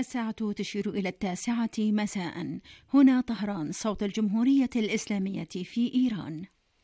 الساعة تشير إلى 9 مساء. هنا طهران، صوت الجمهورية الإسلامية في إيران.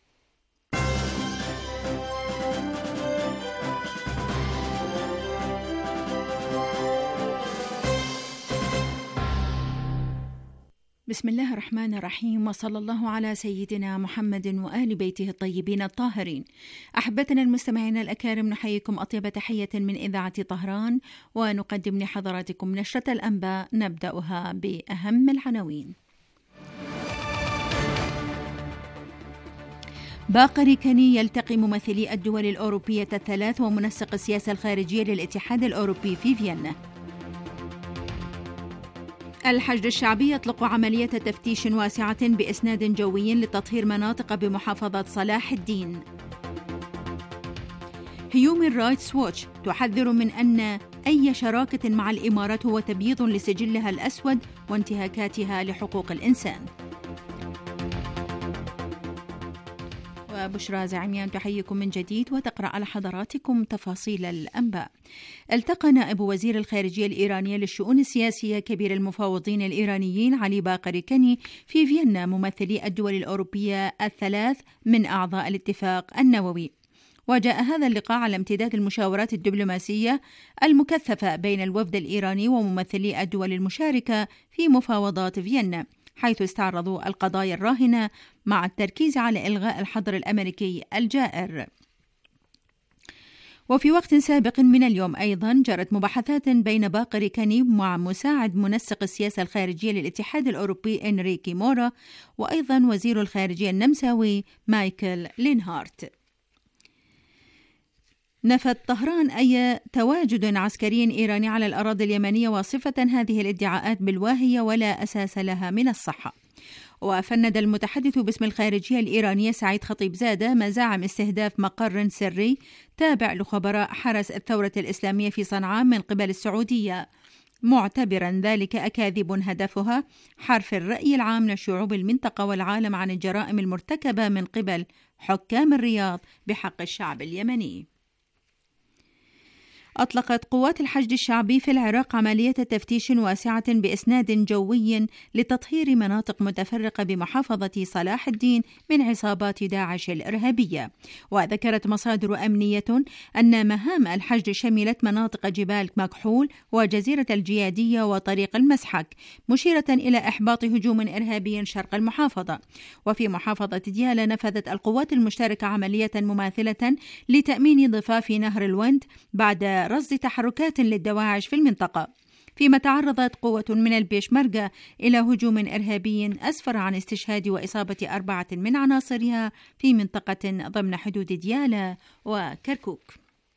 بسم الله الرحمن الرحيم، وصلى الله على سيدنا محمد وآل بيته الطيبين الطاهرين. أحبتنا المستمعين الأكارم، نحييكم أطيب تحية من إذاعة طهران، ونقدم لحضراتكم نشرة الأنباء نبدأها بأهم العناوين. باقر كاني يلتقي ممثلي الدول الأوروبية الثلاث ومنسق السياسة الخارجية للاتحاد الأوروبي في فيينا. الحشد الشعبي يطلق عملية تفتيش واسعة بإسناد جوي لتطهير مناطق بمحافظة صلاح الدين. Human Rights Watch تحذر من أن أي شراكة مع الإمارات هو تبييض لسجلها الأسود وانتهاكاتها لحقوق الإنسان. وبشرى زعيميان تحييكم من جديد وتقرأ على حضراتكم تفاصيل الأنباء. التقى نائب وزير الخارجية الإيرانية للشؤون السياسية كبير المفاوضين الإيرانيين علي باقر كاني في فيينا ممثلي الدول الأوروبية الثلاث من أعضاء الاتفاق النووي. وجاء هذا اللقاء على امتداد المشاورات الدبلوماسية المكثفة بين الوفد الإيراني وممثلي الدول المشاركة في مفاوضات فيينا، حيث استعرضوا القضايا الراهنة مع التركيز على إلغاء الحظر الأمريكي الجائر. وفي وقت سابق من اليوم أيضا جرت مباحثات بين باقر كاني مع مساعد منسق السياسة الخارجية للاتحاد الأوروبي إنريكي مورا، وأيضا وزير الخارجية النمساوي مايكل لينهارت. نفت طهران أي تواجد عسكري إيراني على الأراضي اليمنية، واصفة هذه الادعاءات بالواهية ولا أساس لها من الصحة. وفند المتحدث باسم الخارجية الإيرانية سعيد خطيبزادة مزاعم استهداف مقر سري تابع لخبراء حرس الثورة الإسلامية في صنعاء من قبل السعودية، معتبرا ذلك أكاذيب هدفها حرف الرأي العام لشعوب المنطقة والعالم عن الجرائم المرتكبة من قبل حكام الرياض بحق الشعب اليمني. أطلقت قوات الحشد الشعبي في العراق عملية تفتيش واسعة بإسناد جوي لتطهير مناطق متفرقة بمحافظة صلاح الدين من عصابات داعش الإرهابية. وذكرت مصادر أمنية أن مهام الحشد شملت مناطق جبال مكحول وجزيرة الجيادية وطريق المسحك، مشيرة إلى إحباط هجوم إرهابي شرق المحافظة. وفي محافظة ديالى نفذت القوات المشتركة عملية مماثلة لتأمين ضفاف نهر الوند بعد رصد تحركات للدواعش في المنطقة، فيما تعرضت قوة من البيشمركة إلى هجوم إرهابي أسفر عن استشهاد وإصابة 4 من عناصرها في منطقة ضمن حدود ديالى وكركوك.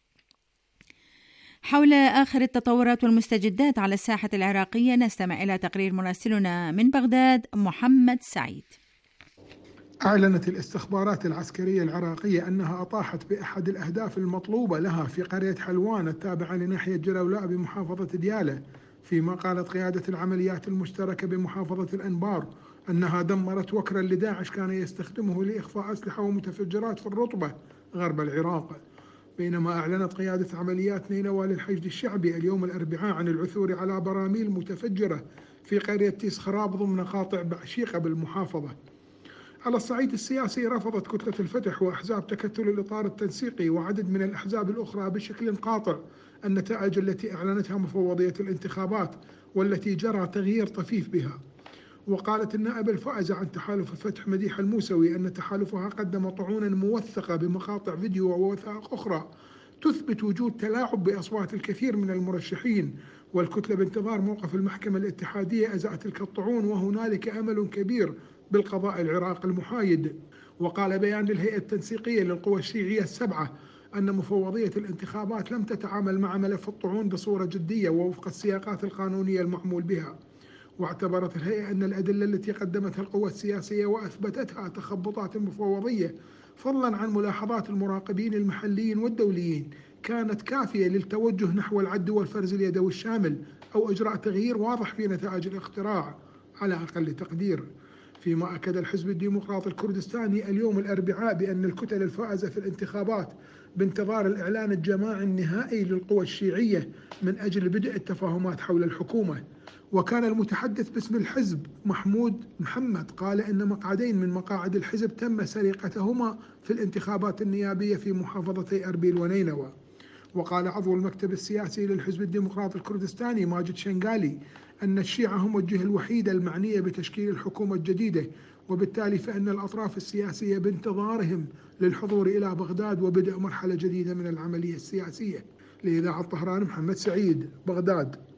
حول آخر التطورات والمستجدات على الساحة العراقية نستمع إلى تقرير مراسلنا من بغداد محمد سعيد. أعلنت الاستخبارات العسكرية العراقية أنها أطاحت بأحد الأهداف المطلوبة لها في قرية حلوان التابعة لناحية جلولاء بمحافظة ديالى، فيما قالت قيادة العمليات المشتركة بمحافظة الأنبار أنها دمرت وكرا لداعش كان يستخدمه لإخفاء أسلحة ومتفجرات في الرطبة غرب العراق. بينما أعلنت قيادة عمليات نينوى للحشد الشعبي اليوم الأربعاء عن العثور على براميل متفجرة في قرية تيس خراب ضمن قاطع بعشيقة بالمحافظة. على الصعيد السياسي رفضت كتلة الفتح وأحزاب تكتل الإطار التنسيقي وعدد من الأحزاب الأخرى بشكل قاطع النتائج التي أعلنتها مفوضية الانتخابات والتي جرى تغيير طفيف بها. وقالت النائب الفائزة عن تحالف فتح مديحة الموسوي أن تحالفها قدم طعونا موثقة بمقاطع فيديو ووثائق أخرى تثبت وجود تلاعب بأصوات الكثير من المرشحين، والكتلة بانتظار موقف المحكمة الاتحادية أزاء تلك الطعون، وهنالك أمل كبير بالقضاء العراقي المحايد. وقال بيان للهيئة التنسيقية للقوى الشيعية السبعة أن مفوضية الانتخابات لم تتعامل مع ملف الطعون بصورة جدية ووفق السياقات القانونية المعمول بها. واعتبرت الهيئة أن الأدلة التي قدمتها القوى السياسية وأثبتتها تخبطات المفوضية فضلا عن ملاحظات المراقبين المحليين والدوليين كانت كافية للتوجه نحو العد والفرز اليدوي الشامل أو إجراء تغيير واضح في نتائج الاقتراع على أقل تقدير. فيما أكد الحزب الديمقراطي الكردستاني اليوم الأربعاء بأن الكتل الفائزة في الانتخابات بانتظار الإعلان الجماعي النهائي للقوى الشيعية من أجل بدء التفاهمات حول الحكومة. وكان المتحدث باسم الحزب محمود محمد قال إن مقعدين من مقاعد الحزب تم سرقتهما في الانتخابات النيابية في محافظتي أربيل ونينوى. وقال عضو المكتب السياسي للحزب الديمقراطي الكردستاني ماجد شنغالي أن الشيعة هم الجهة الوحيدة المعنية بتشكيل الحكومة الجديدة، وبالتالي فإن الأطراف السياسية بانتظارهم للحضور إلى بغداد وبدء مرحلة جديدة من العملية السياسية. لإذاعة طهران، محمد سعيد، بغداد.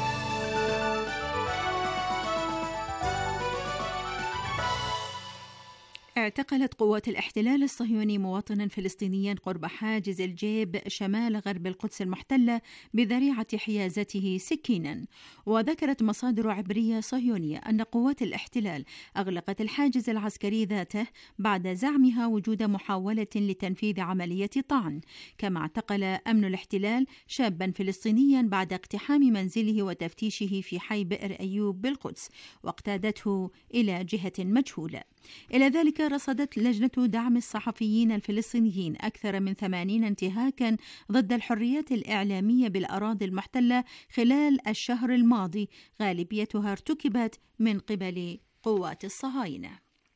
اعتقلت قوات الاحتلال الصهيوني مواطنا فلسطينيا قرب حاجز الجيب شمال غرب القدس المحتلة بذريعة حيازته سكينا. وذكرت مصادر عبرية صهيونية أن قوات الاحتلال أغلقت الحاجز العسكري ذاته بعد زعمها وجود محاولة لتنفيذ عملية طعن. كما اعتقل أمن الاحتلال شابا فلسطينيا بعد اقتحام منزله وتفتيشه في حي بئر أيوب بالقدس، واقتادته إلى جهة مجهولة. إلى ذلك رصدت لجنة دعم الصحفيين الفلسطينيين أكثر من 80 انتهاكا ضد الحريات الإعلامية بالأراضي المحتلة خلال الشهر الماضي، غالبيتها ارتكبت من قبل قوات الصهاينة.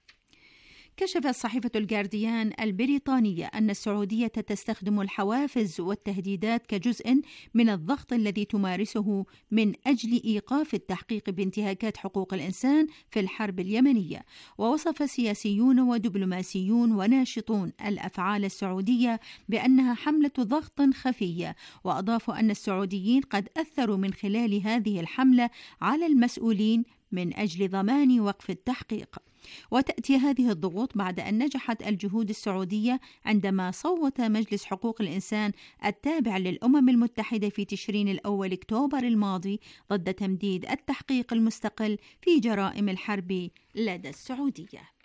كشفت صحيفة الجارديان البريطانية أن السعودية تستخدم الحوافز والتهديدات كجزء من الضغط الذي تمارسه من أجل إيقاف التحقيق بانتهاكات حقوق الإنسان في الحرب اليمنية. ووصف سياسيون ودبلوماسيون وناشطون الأفعال السعودية بأنها حملة ضغط خفية، وأضافوا أن السعوديين قد أثروا من خلال هذه الحملة على المسؤولين من أجل ضمان وقف التحقيق. وتأتي هذه الضغوط بعد أن نجحت الجهود السعودية عندما صوت مجلس حقوق الإنسان التابع للأمم المتحدة في تشرين الأول أكتوبر الماضي ضد تمديد التحقيق المستقل في جرائم الحرب لدى السعودية.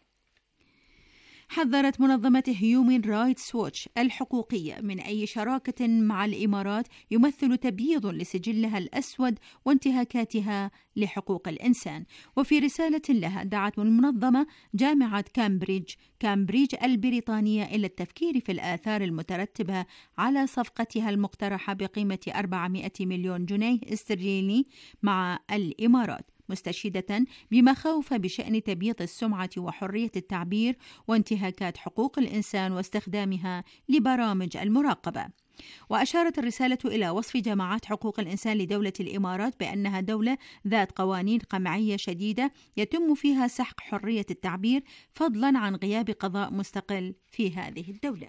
حذرت منظمة هيومن رايتس ووتش الحقوقية من أي شراكة مع الإمارات يمثل تبييض لسجلها الأسود وانتهاكاتها لحقوق الإنسان. وفي رسالة لها دعت المنظمة جامعة كامبريدج البريطانية إلى التفكير في الآثار المترتبة على صفقتها المقترحة بقيمة 400 مليون جنيه استرليني مع الإمارات، مستشهدة بمخاوف بشأن تبييض السمعة وحرية التعبير وانتهاكات حقوق الإنسان واستخدامها لبرامج المراقبة. وأشارت الرسالة إلى وصف جماعات حقوق الإنسان لدولة الإمارات بأنها دولة ذات قوانين قمعية شديدة يتم فيها سحق حرية التعبير، فضلا عن غياب قضاء مستقل في هذه الدولة.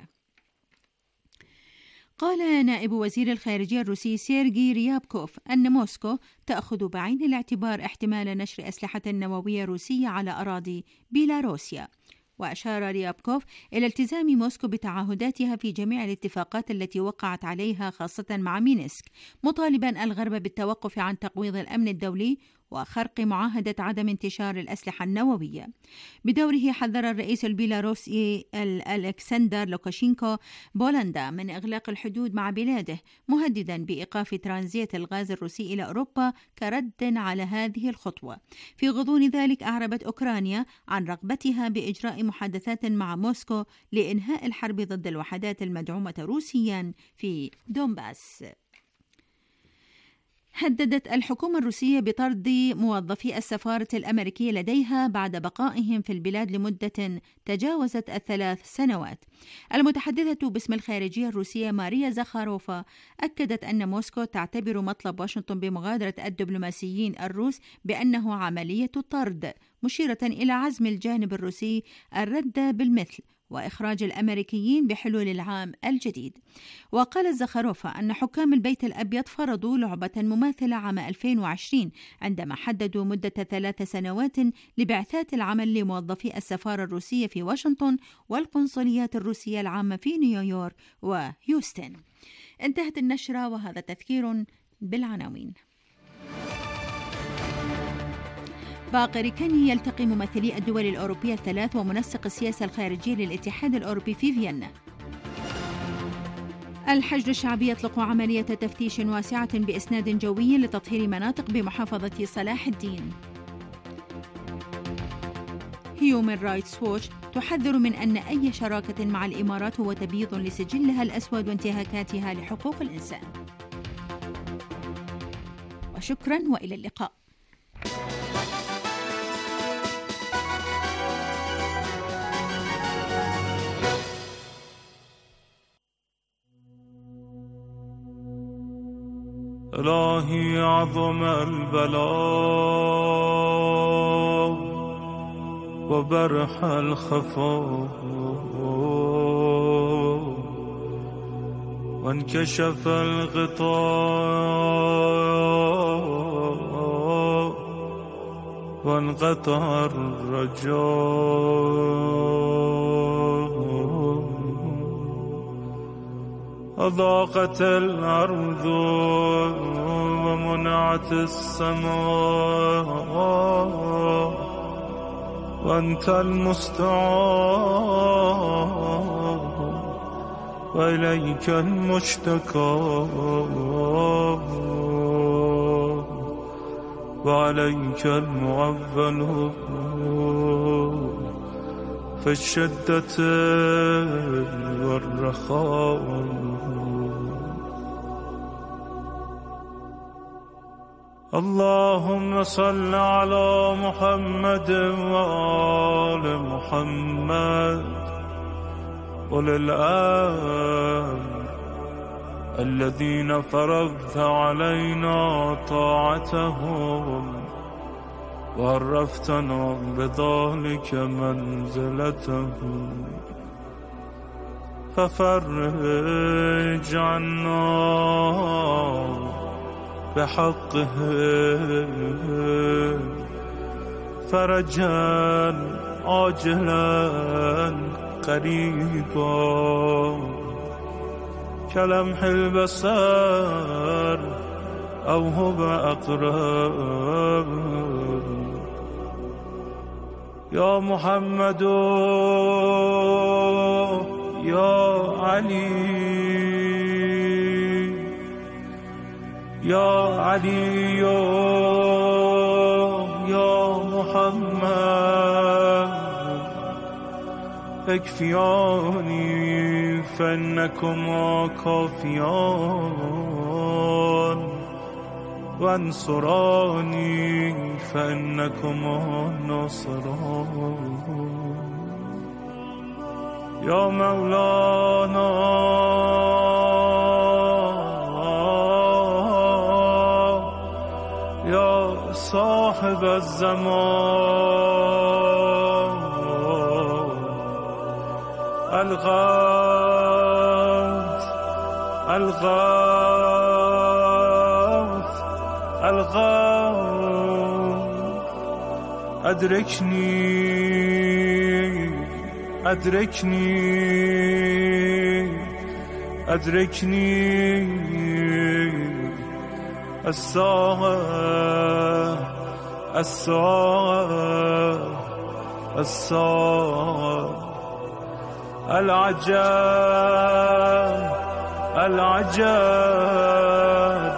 قال نائب وزير الخارجية الروسي سيرجي ريابكوف أن موسكو تأخذ بعين الاعتبار احتمال نشر أسلحة نووية روسية على أراضي بيلاروسيا. وأشار ريابكوف إلى التزام موسكو بتعهداتها في جميع الاتفاقات التي وقعت عليها خاصة مع مينسك، مطالبا الغرب بالتوقف عن تقويض الأمن الدولي وخرق معاهدة عدم انتشار الأسلحة النووية. بدوره حذر الرئيس البيلاروسي ألكسندر لوكاشينكو بولندا من إغلاق الحدود مع بلاده، مهددا بإيقاف ترانزيت الغاز الروسي إلى أوروبا كرد على هذه الخطوة. في غضون ذلك أعربت أوكرانيا عن رغبتها بإجراء محادثات مع موسكو لإنهاء الحرب ضد الوحدات المدعومة روسيا في دونباس. هددت الحكومة الروسية بطرد موظفي السفارة الأمريكية لديها بعد بقائهم في البلاد لمدة تجاوزت 3 سنوات. المتحدثة باسم الخارجية الروسية ماريا زخاروفا أكدت أن موسكو تعتبر مطلب واشنطن بمغادرة الدبلوماسيين الروس بأنه عملية طرد، مشيرة إلى عزم الجانب الروسي الرد بالمثل وإخراج الأمريكيين بحلول العام الجديد. وقالت زخاروفا أن حكام البيت الأبيض فرضوا لعبة مماثلة عام 2020 عندما حددوا مدة 3 سنوات لبعثات العمل لموظفي السفارة الروسية في واشنطن والقنصليات الروسية العامة في نيويورك وهيوستن. انتهت النشرة وهذا تذكير بالعناوين. باقر كاني يلتقي ممثلي الدول الأوروبية الثلاث ومنسق السياسة الخارجية للاتحاد الأوروبي في فيينا. الحشد الشعبي يطلق عملية تفتيش واسعة بإسناد جوي لتطهير مناطق بمحافظة صلاح الدين. هيومن رايتس ووتش تحذر من أن أي شراكة مع الإمارات هو تبييض لسجلها الأسود وانتهاكاتها لحقوق الإنسان. وشكرا وإلى اللقاء. إلهي عظم البلاء وبرح الخفاء وانكشف الغطاء وانقطع الرجاء أضاقت الأرض ومنعت السماء وأنت المستعان وإليك المشتكى وعليك المعول في الشدة والرخاء. اللهم صل على محمد وآل محمد أولي الأمر الذين فرضت علينا طاعتهم وعرفتنا بذلك منزلتهم ففرج عنا بحقه فرجا عاجلا قريبا كلمح البصر أو هو أقرب. يا محمد يا علي يا علي يا محمد اكفياني فإنكما كافيان وانصراني فإنكما ناصران. يا مولانا يا صاحب الزمان الغوث الغوث الغوث أدركني أدركني أدركني الساعة الساعة الساعة العجاب العجاب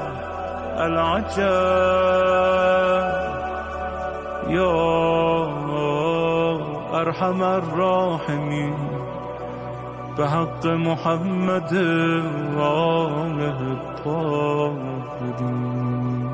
العجاب. يا أرحم الراحمين بحق محمد وآله الطاهرين.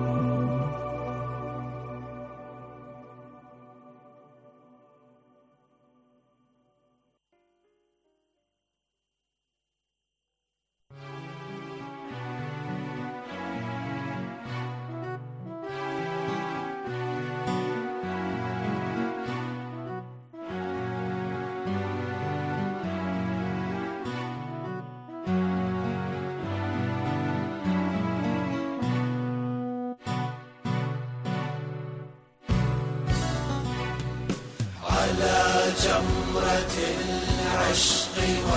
على جمرة العشق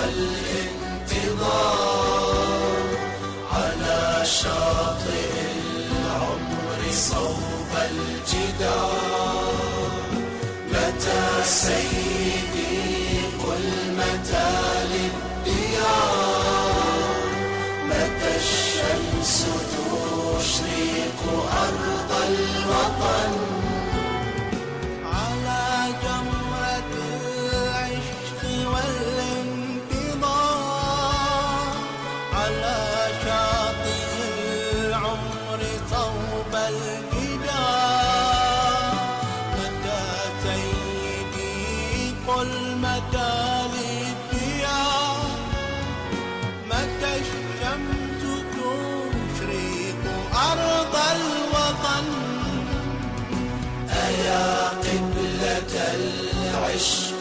والانتظار على شاطئ العمر صوب الجدار. متى سيدي قل متى للديار؟ متى الشمس تشرق أرض الوطن؟ الجدار ويا قبلة العشق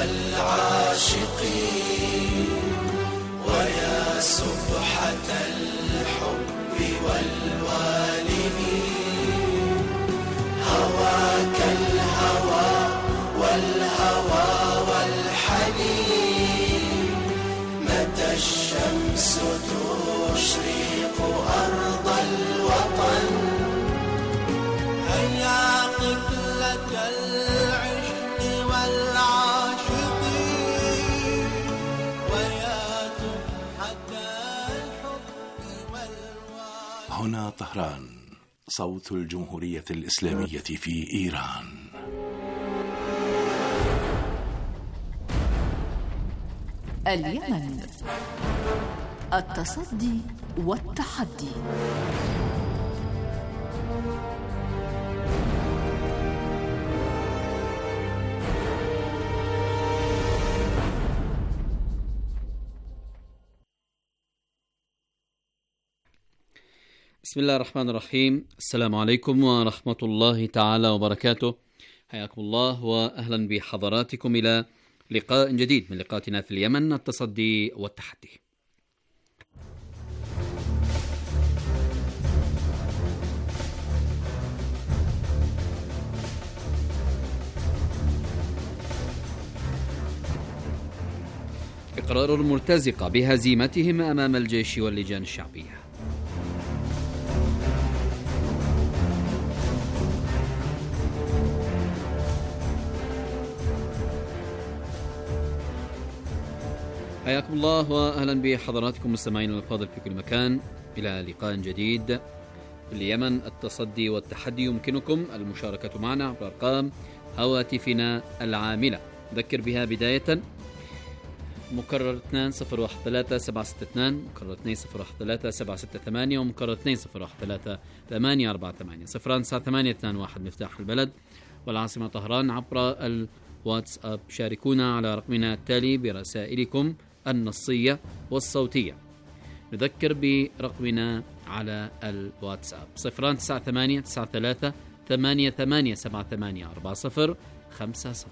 والعاشقين ويا سبحة الحب والوالدين هواك الهوى والهوى والحنين متى الشمس تشرق أرض الوطن هيا قبلة العشق والعاشقين ويا سبحة الحب والوالدين. هنا طهران، صوت الجمهورية الإسلامية في إيران. اليمن، التصدي والتحدي. بسم الله الرحمن الرحيم. السلام عليكم ورحمة الله تعالى وبركاته. حياكم الله وأهلا بحضراتكم إلى لقاء جديد من لقاءاتنا في اليمن، التصدي والتحدي. إقرار المرتزقة بهزيمتهم أمام الجيش واللجان الشعبية. حياكم الله وأهلا بحضراتكم مستمعين الفاضل في كل مكان إلى لقاء جديد في اليمن، التصدي والتحدي. يمكنكم المشاركة معنا عبر أرقام هواتفنا العاملة، أذكر بها بداية: مكرر 2013-762، مكرر 2013-768، ومكرر 2013-848، 09821 مفتاح البلد والعاصمة طهران. عبر الواتساب شاركونا على رقمنا التالي برسائلكم النصية والصوتية. نذكر برقمنا على الواتساب 0989388784050.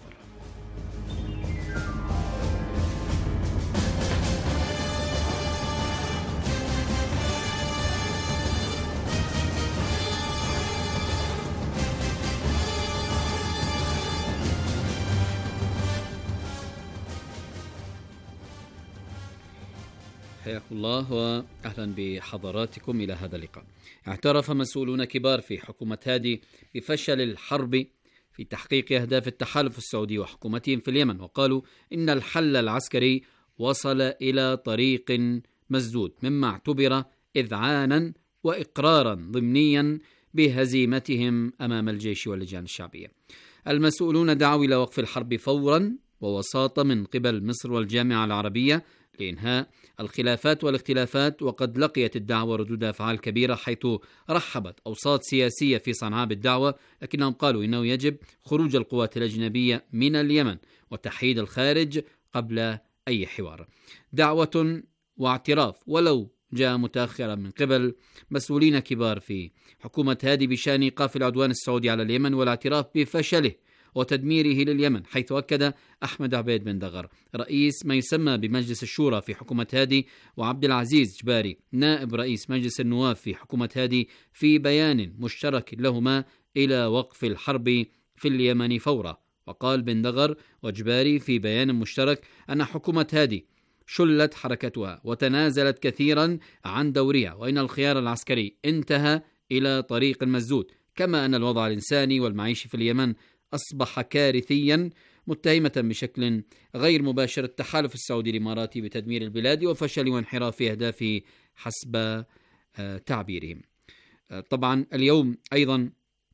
حياكم الله وأهلا بحضراتكم إلى هذا اللقاء. اعترف مسؤولون كبار في حكومة هادي بفشل الحرب في تحقيق أهداف التحالف السعودي وحكومتهم في اليمن، وقالوا إن الحل العسكري وصل إلى طريق مسدود، مما اعتبر إذعانا وإقرارا ضمنيا بهزيمتهم أمام الجيش واللجان الشعبية. المسؤولون دعوا إلى وقف الحرب فورا ووساطة من قبل مصر والجامعة العربية لإنهاء الخلافات والاختلافات، وقد لقيت الدعوة ردود أفعال كبيرة، حيث رحبت أوساط سياسية في صنعاء بالدعوة، لكنهم قالوا إنه يجب خروج القوات الأجنبية من اليمن وتحييد الخارج قبل أي حوار. دعوة واعتراف ولو جاء متأخرا من قبل مسؤولين كبار في حكومة هادي بشأن إيقاف العدوان السعودي على اليمن والاعتراف بفشله وتدميره لليمن، حيث أكد أحمد عبيد بن دغر رئيس ما يسمى بمجلس الشورى في حكومة هادي، وعبد العزيز جباري نائب رئيس مجلس النواب في حكومة هادي في بيان مشترك لهما إلى وقف الحرب في اليمن فورا. وقال بن دغر وجباري في بيان مشترك أن حكومة هادي شلت حركتها وتنازلت كثيرا عن دورها، وإن الخيار العسكري انتهى إلى طريق مسدود، كما أن الوضع الإنساني والمعيشي في اليمن أصبح كارثيا، متهمة بشكل غير مباشر التحالف السعودي الإماراتي بتدمير البلاد وفشل وانحراف أهدافه حسب تعبيرهم. طبعا اليوم أيضا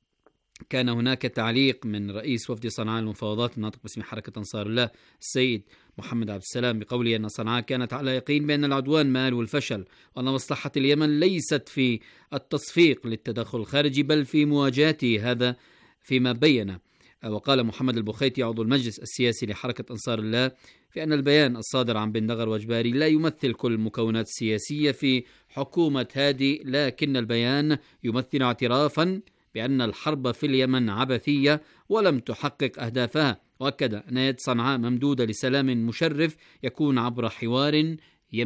كان هناك تعليق من رئيس وفد صنعاء المفاوضات الناطق باسم حركة أنصار الله السيد محمد عبد السلام بقوله أن صنعاء كانت على يقين بأن العدوان مآل والفشل، وأن مصلحة اليمن ليست في التصفيق للتدخل الخارجي بل في مواجهته، هذا فيما بين. وقال محمد البخيتي عضو المجلس السياسي لحركة أنصار الله في أن البيان الصادر عن بن دغر وجباري لا يمثل كل المكونات السياسية في حكومة هادي، لكن البيان يمثل اعترافا بأن الحرب في اليمن عبثية ولم تحقق أهدافها، وأكد أن يد صنعاء ممدودة لسلام مشرف يكون عبر حوار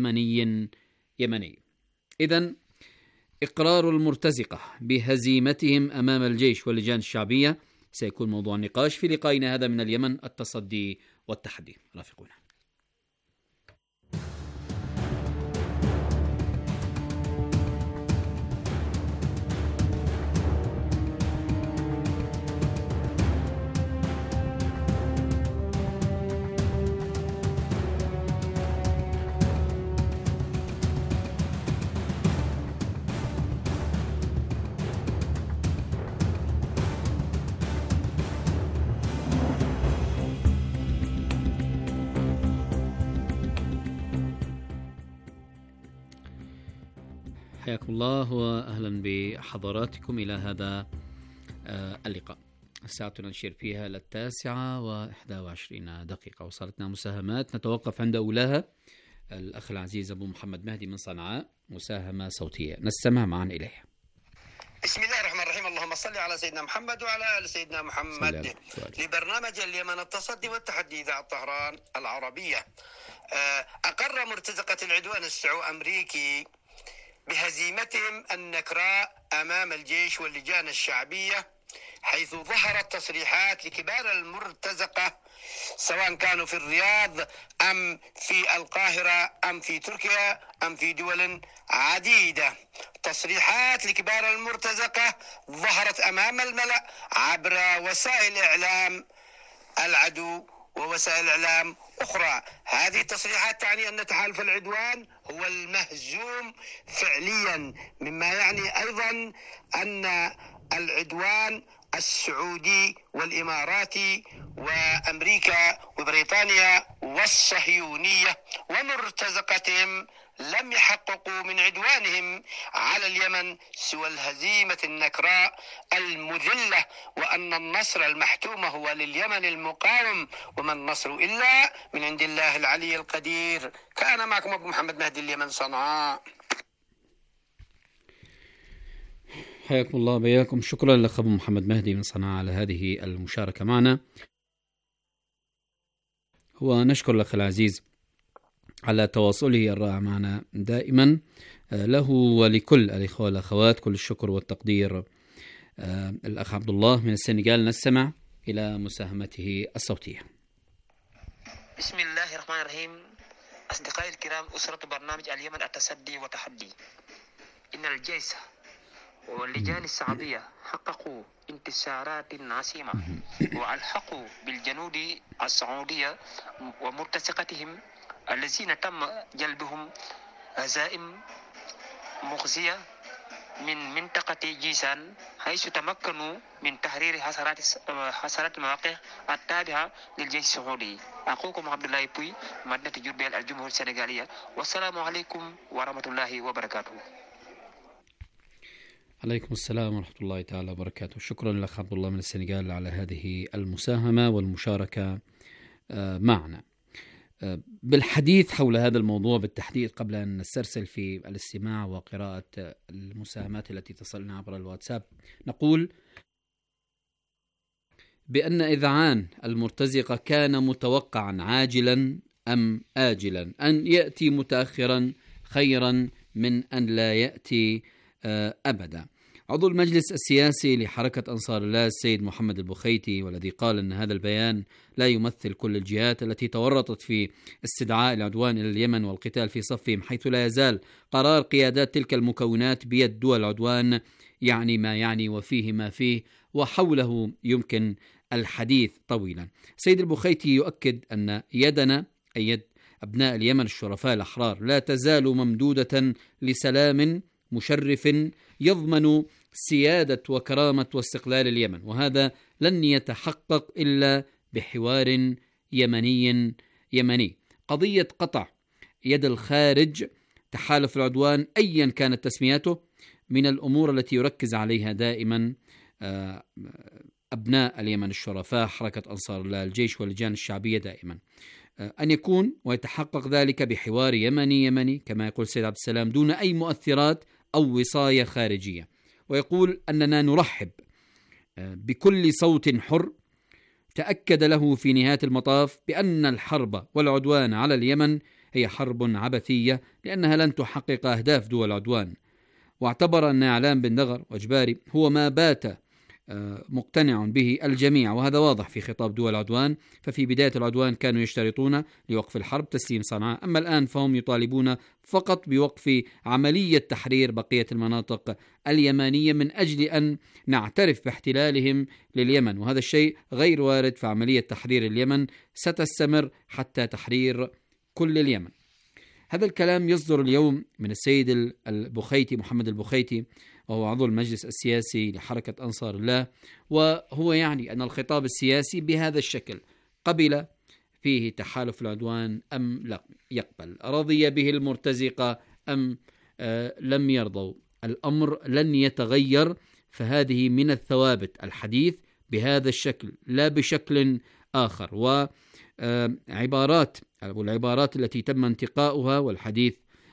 يمني. إذن إقرار المرتزقة بهزيمتهم أمام الجيش واللجان الشعبية سيكون موضوع النقاش في لقائنا هذا من اليمن، التصدي والتحدي. رافقونا. حياكم الله وأهلا بحضراتكم إلى هذا اللقاء. ساعتنا نشير فيها 9:21 وصلتنا مساهمات نتوقف عند أولاها. الأخ العزيز أبو محمد مهدي من صنعاء، مساهمة صوتية نستمع معا إليها. بسم الله الرحمن الرحيم. اللهم صل على سيدنا محمد وعلى آل سيدنا محمد. لبرنامج اليمن التصدي والتحدي إذاعة طهران العربية. أقر مرتزقة العدوان السعو-أمريكي بهزيمتهم النكراء أمام الجيش واللجان الشعبية، حيث ظهرت تصريحات لكبار المرتزقة سواء كانوا في الرياض أم في القاهرة أم في تركيا أم في دول عديدة. تصريحات لكبار المرتزقة ظهرت أمام الملأ عبر وسائل إعلام العدو ووسائل إعلام أخرى. هذه التصريحات تعني أن تحالف العدوان هو المهزوم فعليا، مما يعني أيضا أن العدوان السعودي والإماراتي وأمريكا وبريطانيا والصهيونية ومرتزقتهم لم يحققوا من عدوانهم على اليمن سوى الهزيمة النكراء المذلة، وأن النصر المحتوم هو لليمن المقاوم، وما النصر إلا من عند الله العلي القدير. كان معكم أبو محمد مهدي، اليمن، صنعاء. حياكم الله بياكم. شكرا لك أبو محمد مهدي من صنعاء على هذه المشاركة معنا، ونشكر لك العزيز على تواصله الرائع معنا دائما. له ولكل الإخوة والأخوات كل الشكر والتقدير. الأخ عبد الله من السنغال، نستمع إلى مساهمته الصوتية. بسم الله الرحمن الرحيم. أصدقائي الكرام، أسرة برنامج اليمن التصدي والتحدي، إن الجيش واللجان الشعبية حققوا انتصارات عظيمة وألحقوا بالجنود السعودية ومرتزقتهم الذين تم جلبهم هزائم مخزية من منطقة جيزان، حيث تمكنوا من تحرير حصارات المواقع التابعة للجيش السعودي. أخوكم عبد الله بوي، مدينة جربيل، الجمهورية السنغالية، والسلام عليكم ورحمة الله وبركاته. عليكم السلام ورحمة الله تعالى وبركاته. شكرا لك عبد الله من السنغال على هذه المساهمة والمشاركة معنا. بالحديث حول هذا الموضوع بالتحديد، قبل أن نسترسل في الاستماع وقراءة المساهمات التي تصلنا عبر الواتساب، نقول بأن إذعان المرتزقة كان متوقعا عاجلا أم آجلا، أن يأتي متأخرا خيرا من أن لا يأتي أبدا. عضو المجلس السياسي لحركة أنصار الله السيد محمد البخيتي، والذي قال أن هذا البيان لا يمثل كل الجهات التي تورطت في استدعاء العدوان إلى اليمن والقتال في صفهم، حيث لا يزال قرار قيادات تلك المكونات بيد دول العدوان، يعني ما يعني وفيه ما فيه، وحوله يمكن الحديث طويلا. سيد البخيتي يؤكد أن يدنا، أي يد أبناء اليمن الشرفاء الأحرار، لا تزال ممدودة لسلام مشرف يضمن سيادة وكرامة واستقلال اليمن، وهذا لن يتحقق إلا بحوار يمني. قضية قطع يد الخارج، تحالف العدوان أيا كانت تسمياته، من الأمور التي يركز عليها دائما أبناء اليمن الشرفاء، حركة أنصار الله، الجيش واللجان الشعبية، دائما أن يكون ويتحقق ذلك بحوار يمني كما يقول السيد عبد السلام، دون أي مؤثرات أو وصاية خارجية. ويقول أننا نرحب بكل صوت حر، تأكد له في نهاية المطاف بأن الحرب والعدوان على اليمن هي حرب عبثية لأنها لن تحقق أهداف دول العدوان، واعتبر أن إعلان بن دغر وإجباري هو ما بات مقتنع به الجميع، وهذا واضح في خطاب دول العدوان. ففي بداية العدوان كانوا يشترطون لوقف الحرب تسليم صنعاء، أما الآن فهم يطالبون فقط بوقف عملية تحرير بقية المناطق اليمنية من أجل أن نعترف باحتلالهم لليمن، وهذا الشيء غير وارد. فعملية تحرير اليمن ستستمر حتى تحرير كل اليمن. هذا الكلام يصدر اليوم من السيد البخيتي، محمد البخيتي، وهو عضو المجلس السياسي لحركة أنصار الله، وهو يعني أن الخطاب السياسي بهذا الشكل قبل فيه تحالف العدوان أم لا يقبل، رضي به المرتزقة أم لم يرضوا، الأمر لن يتغير. فهذه من الثوابت الحديث بهذا الشكل لا بشكل آخر. والعبارات التي تم انتقاؤها والحديث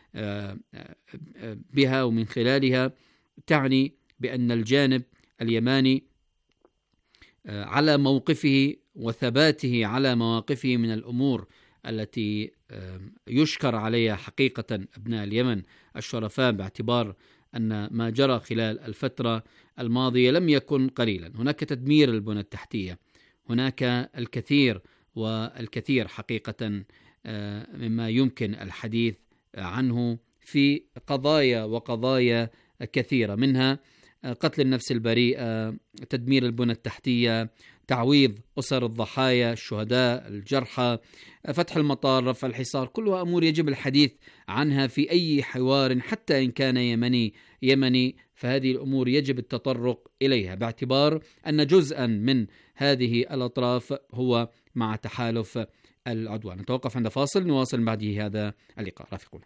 بها ومن خلالها تعني بأن الجانب اليماني على موقفه وثباته على مواقفه من الأمور التي يشكر عليها حقيقة أبناء اليمن الشرفاء، باعتبار أن ما جرى خلال الفترة الماضية لم يكن قليلا. هناك تدمير البنى التحتية، هناك الكثير والكثير حقيقة مما يمكن الحديث عنه في قضايا كثيرة، منها قتل النفس البريئة، تدمير البنى التحتية، تعويض أسر الضحايا، الشهداء، الجرحى، فتح المطار، رفع الحصار، كلها أمور يجب الحديث عنها في أي حوار حتى إن كان يمني، فهذه الأمور يجب التطرق إليها باعتبار أن جزءا من هذه الأطراف هو مع تحالف العدوان. نتوقف عند فاصل، نواصل بعده هذا اللقاء، رافقونا.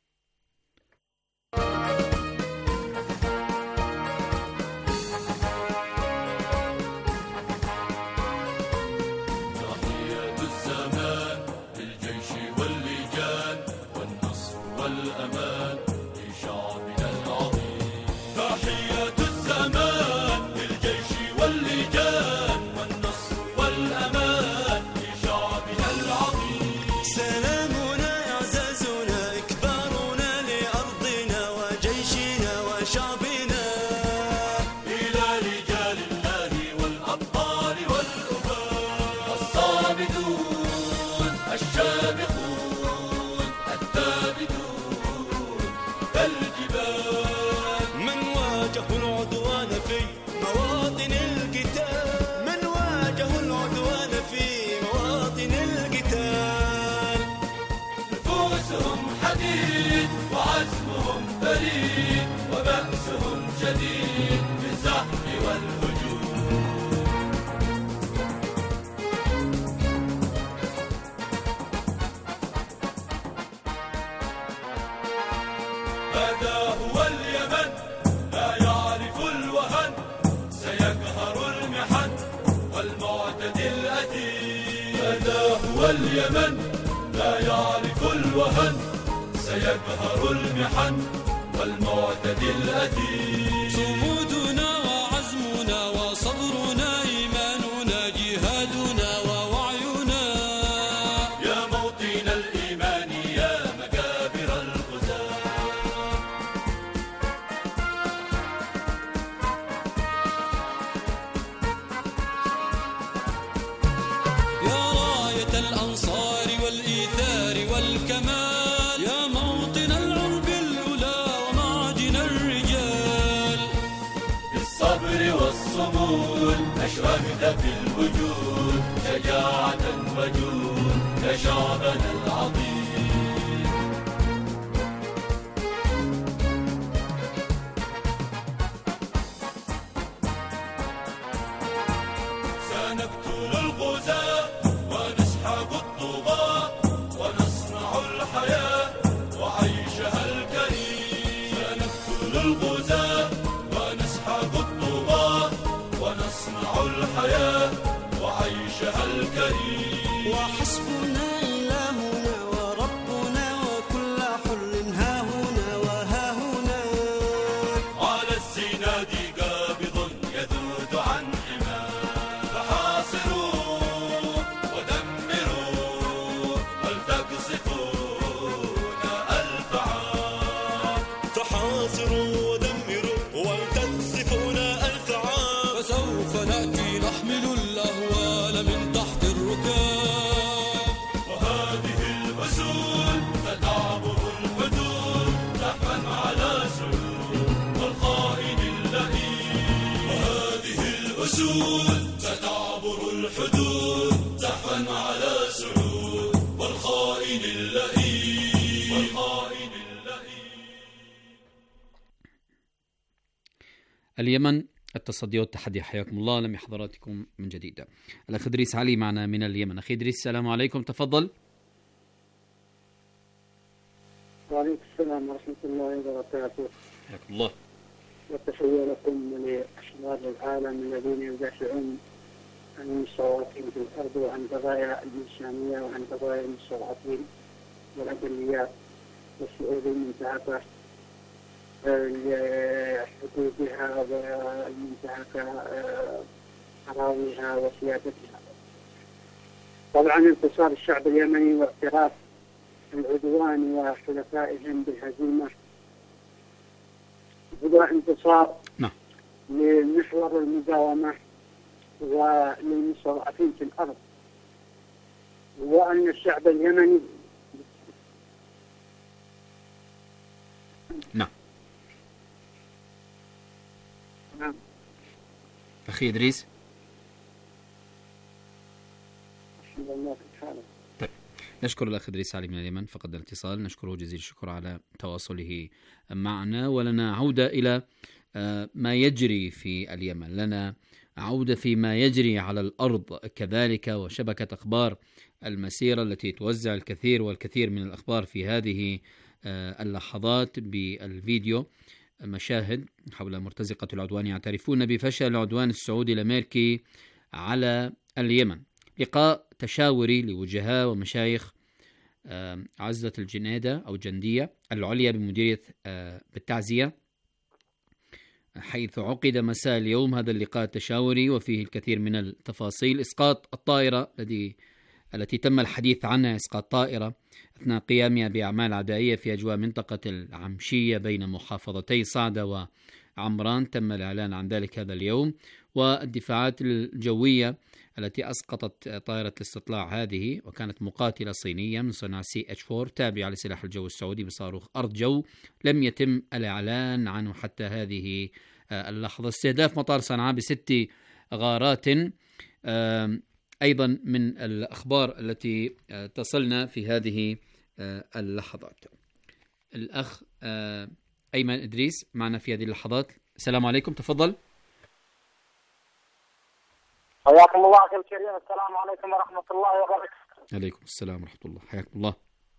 اليمن لا يعرف الوهن، سيقهر المحن والمعتدي الأثيم. صمودنا وعزمنا وصبرنا، إيماننا جهادنا ووعينا، يا موطن الإيمان يا مكابر الغزاة. يا راية الأنصار والإيثار والكمال، يا موطن العرب الأولى ومعدن الرجال. بالصبر والصمود أشرقت في الوجود، شجاعة وجود كشعبنا العظيم. سنقتل الغزاة ونسحق الطغاة ونصنع الحياة وعيشها الكريم. سنقتل الغزاة ونسحق الطغاة ونصنع الحياة وعيشها الكريم. وحسبنا إلهنا وربنا وكل حر هاهنا وهاهنا، على الزناد قابض يذود عن حماه. الرجال من تحت الركاب. وهذه الأسود ستعبر الحدود زحفا على سعود والخائن اللئيم. وهذه الأسود ستعبر الحدود زحفا على سعود والخائن اللئيم. والخائن اللئيم. اليمن، التصدي والتحدي. حياكم الله لمي حضراتكم من جديد. الأخ إدريس علي معنا من اليمن. أخي إدريس السلام عليكم، تفضل. وعليكم السلام ورحمة الله وبركاته. حياكم الله. والتحية لكم ولأشرار العالم الذين يدافعون عن المستضعفين في الأرض وعن قضايا الإنسانية وعن قضايا المستضعفين والأقليات والشعوب المنتهكة لحدودها والمنتهكة أراضيها وسيادتها. طبعا انتصار الشعب اليمني واعتراف العدوان وحلفائهم بالهزيمة هو انتصار لمحور المقاومة وللمستضعفين في الأرض، وأن الشعب اليمني نعم. أخي إدريس. طيب. نشكر الأخ إدريس علي من اليمن فقد الاتصال، نشكره جزيل الشكر على تواصله معنا. ولنا عودة إلى ما يجري في اليمن، لنا عودة في ما يجري على الأرض كذلك، وشبكة أخبار المسيرة التي توزع الكثير والكثير من الأخبار في هذه اللحظات بالفيديو. مشاهد حول مرتزقة العدوان يعترفون بفشل العدوان السعودي الأمريكي على اليمن. لقاء تشاوري لوجهاء ومشايخ عزة الجنيدة أو جندية العليا بمديرية بالتعزية، حيث عقد مساء اليوم هذا اللقاء التشاوري وفيه الكثير من التفاصيل. إسقاط الطائرة التي تم الحديث عنها، إسقاط طائرة أثناء قيامها بأعمال عدائية في أجواء منطقة العمشية بين محافظتي صعدة وعمران، تم الإعلان عن ذلك هذا اليوم. والدفاعات الجوية التي أسقطت طائرة الاستطلاع هذه، وكانت مقاتلة صينية من صناعة CH-4 تابعة لسلاح الجو السعودي بصاروخ أرض جو، لم يتم الإعلان عنه حتى هذه اللحظة. استهداف مطار صنعاء ب6 غارات أيضا من الأخبار التي تصلنا في هذه اللحظات. الأخ أيمن إدريس معنا في هذه اللحظات. السلام عليكم، تفضل. حياكم الله أخي الكريم. السلام عليكم ورحمة الله وبركاته. عليكم السلام ورحمة الله، حياكم الله.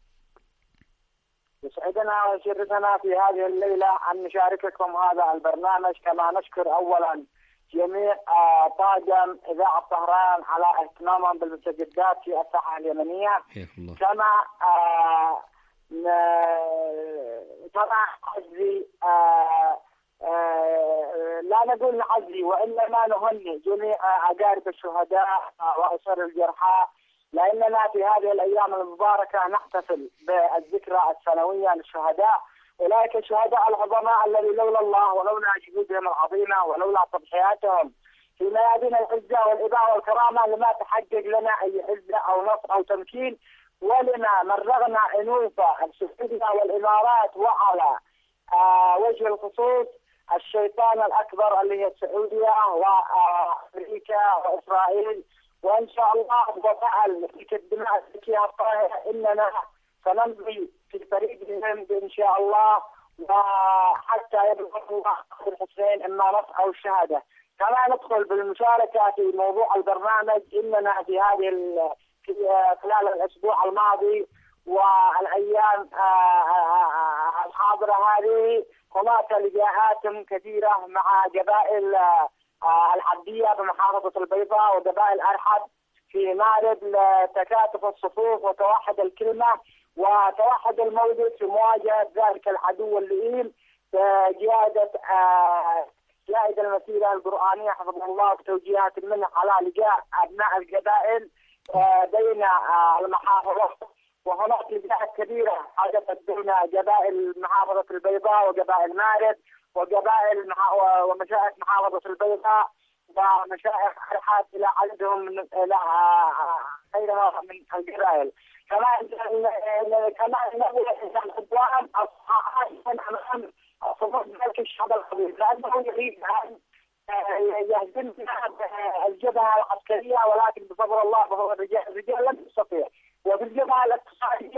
يسعدنا ويشرفنا في هذه الليلة أن نشارككم هذا البرنامج، كما نشكر أولا جميع طاقم إذاعة طهران على اهتمامهم بالمستجدات في الساحة اليمنية. كما نعزي لا نقول نعزي وإنما نهنئ جميع أقارب الشهداء وأسر الجرحى، لأننا في هذه الأيام المباركة نحتفل بالذكرى السنوية للشهداء، أولئك الشهداء العظماء الذي لولا الله ولولا جهودهم العظيمة ولولا تضحياتهم في ميادين العزة والإباء والكرامة لما تحقق لنا أي عزة أو نصر أو تمكين، ولما مرغنا أنوف السعودية والإمارات، وعلى وجه الخصوص الشيطان الأكبر اللي هي السعودية وأمريكا وإسرائيل. وإن شاء الله وفعل تلك الدماء الزكية الطاهرة إننا سنمضي في طريقهم إن شاء الله، وحتى يبلغ الله الحسين إما نصر أو الشهادة. كما ندخل بالمشاركة في موضوع البرنامج، إننا في خلال الأسبوع الماضي والأيام الحاضرة هذه هناك لقاءات كثيرة مع قبائل العبدية بمحافظة البيضاء وقبائل أرحب في مارد لتكاتف الصفوف وتوحد الكلمة وتوحد الموجود في مواجهة ذلك العدو اللئيم بقيادة قائد المسيرة القرآنية حفظه الله بتوجيهات منه على لقاء أبناء القبائل بين المحافظات. وهناك لقاءات كبيرة حدثت بين قبائل محافظة البيضاء وقبائل مارد وقبائل ومشايخ محافظة البيضاء ومشايخ أرحاد إلى عددهم إلى غيرها من القبائل. كمان نبي العدوان الصحائي أمام صفوف ذلك الشعب القبيل، لأنه يريد أن يهزم الجبهة العسكرية، ولكن بفضل الله فهو الرجال لم يستطيع، وفي الجبهة الاقتصادية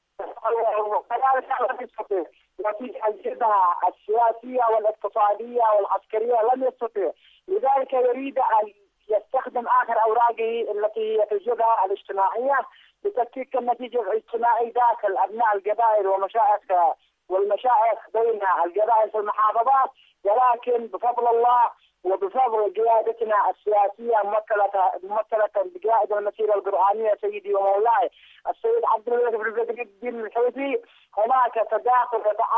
كذلك لم يستطيع، وفي الجبهة السياسية والاقتصادية والعسكرية لم يستطيع. لذلك يريد أن يستخدم آخر أوراقه التي هي في الجبهة الاجتماعية لتفكيك النتيجة الاجتماعي داخل أبناء القبائل والمشايخ بين القبائل في المحافظات. ولكن بفضل الله وبفضل قيادتنا السياسية ممثلة بقائد المسيرة القرآنية سيدي ومولاي السيد عبد الله بن بدر الدين الحوثي، هناك تداخل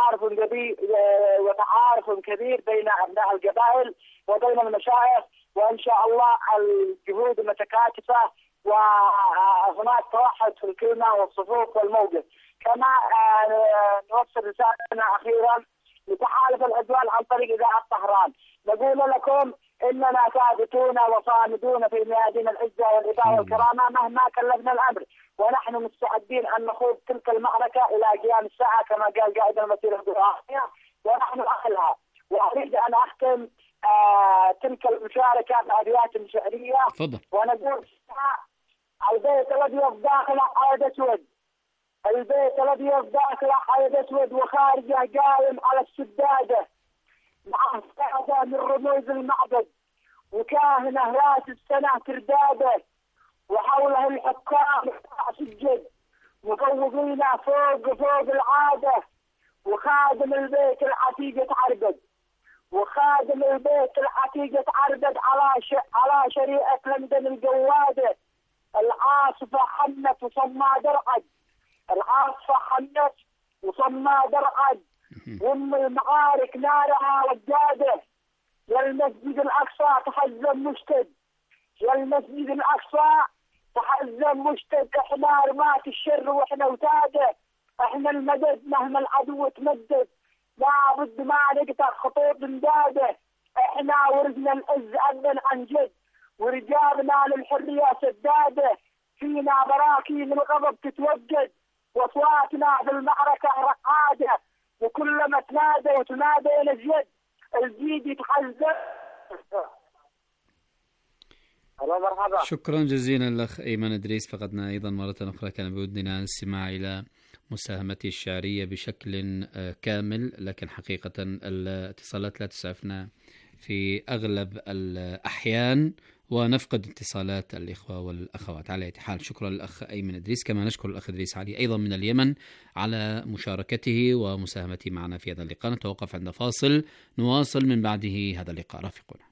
وتعارف كبير بين أبناء القبائل وبين المشايخ، وإن شاء الله الجهود متكاتفة وهناك توحد في الكلمة والصفوف والموقف. كما نوصل رسالتنا أخيرا لتحالف العدوان عن طريق إذاعة طهران، نقول لكم إننا ثابتون وصامدون في ميادين العزة والإباء والكرامة مهما كلفنا الأمر، ونحن مستعدين أن نخوض تلك المعركة إلى قيام الساعة كما قال قائد المسيرة القرآنية، ونحن أهلها. وأريد أن أختم تلك المشاركة بأبيات شعرية، ونقول البيت الأبيض داخله حائط أسود، البيت الأبيض داخله حائط أسود، وخارجه قائم على السدادة مع سادة من رموز المعبد، وكاهنة راس السنة ترداده، وحوله الحكام سجد مفوضين فوق العادة، وخادم البيت العتيق تعربد، وخادم البيت العتيق تعربد على شريعة لندن الجوادة. العاصفة حنت وصمى درعد، العاصفة حنت وصمى درعد، وام المعارك نارها وجاده. يا المسجد الأقصى تحزم مشتد، يا المسجد الأقصى تحزم مشتد، احنا رمات الشر واحنا وتاده، احنا المدد مهما العدو تمدد، لابد ما نقطع خطوط امداده، احنا ورثنا العز أبدا عن جد، ورجالنا للحرية سداده، فينا براكين الغضب تتوجد، واصواتنا في المعركة رقادة، وكلما تنادى وتنادى الجد الجيد يتحزن. مرحبا. شكرا جزيلا الأخ أيمن إدريس. فقدنا أيضا مرة أخرى، كان بودنا الاستماع إلى مساهمته الشعرية بشكل كامل، لكن حقيقة الاتصالات لا تسعفنا في أغلب الأحيان ونفقد اتصالات الإخوة والأخوات. على أي حال شكرا للأخ أيمن إدريس، كما نشكر الأخ إدريس علي أيضا من اليمن على مشاركته ومساهمته معنا في هذا اللقاء. نتوقف عند فاصل، نواصل من بعده هذا اللقاء. رافقونا.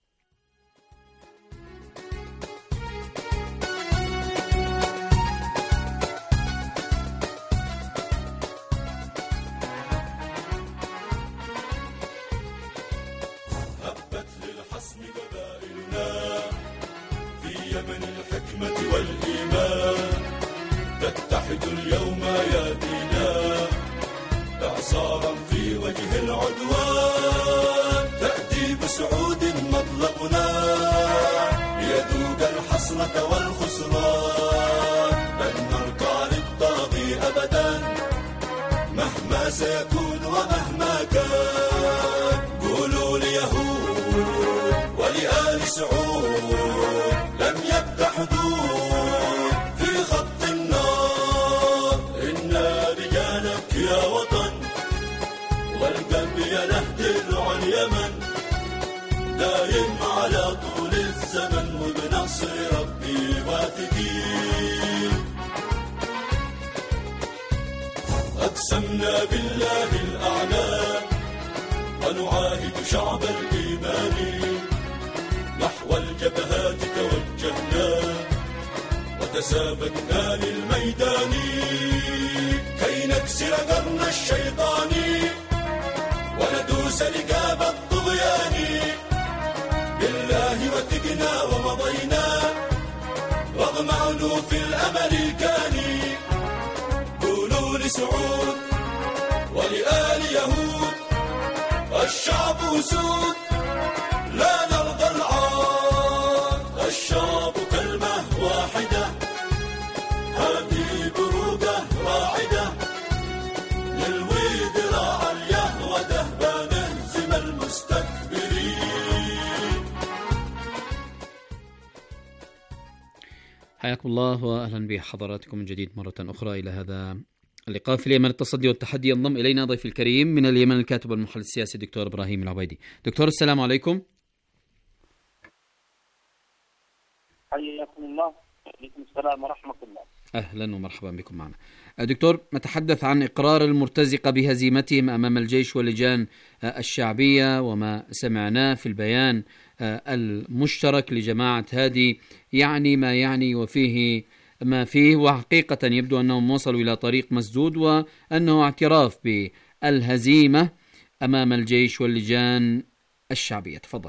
تتحد اليوم يدينا إعصارا في وجه العدوان، تأتي بسعود مطلقنا ليذوق الحسرة والخسران، لن نركع للطاغي أبدا مهما سيكون ومهما كان. قولوا ليهود ولآل سعود لم يبقى حدود في خط النار، إنا رجالك يا وطن والقلب ينهدر عن اليمن، دايم على طول الزمن وبنصر ربي واثقين. أقسمنا بالله الأعلى ونعاهد شعب الإيمان، نحو الجبهات توجهنا وتسابقنا للميدان، كي نكسر قرن الشيطان وندوس رقاب الطغيان. بالله وثقنا ومضينا رغم عنوف الأمريكان. قولوا لسعود ولآل يهود الشعب أسود لا نرضى العار. والشعب كلمة واحدة، هذه بروده راعدة للويد راعى اليهودة بنهزم المستكبرين. حياكم الله وأهلا بحضراتكم من جديد مرة أخرى إلى هذا اللقاء في اليمن التصدي والتحدي. ينضم إلينا ضيف الكريم من اليمن الكاتب والمحلل السياسي الدكتور إبراهيم العبيدي. دكتور السلام عليكم. حياكم الله. وعليكم السلام ورحمة الله. أهلا ومرحبا بكم معنا. دكتور، نتحدث عن إقرار المرتزقة بهزيمتهم أمام الجيش واللجان الشعبية، وما سمعناه في البيان المشترك لجماعة هادي يعني ما يعني وفيه ما فيه، وحقيقة يبدو أنهم وصلوا إلى طريق مسدود، وأنه اعتراف بالهزيمة أمام الجيش واللجان الشعبية. تفضل.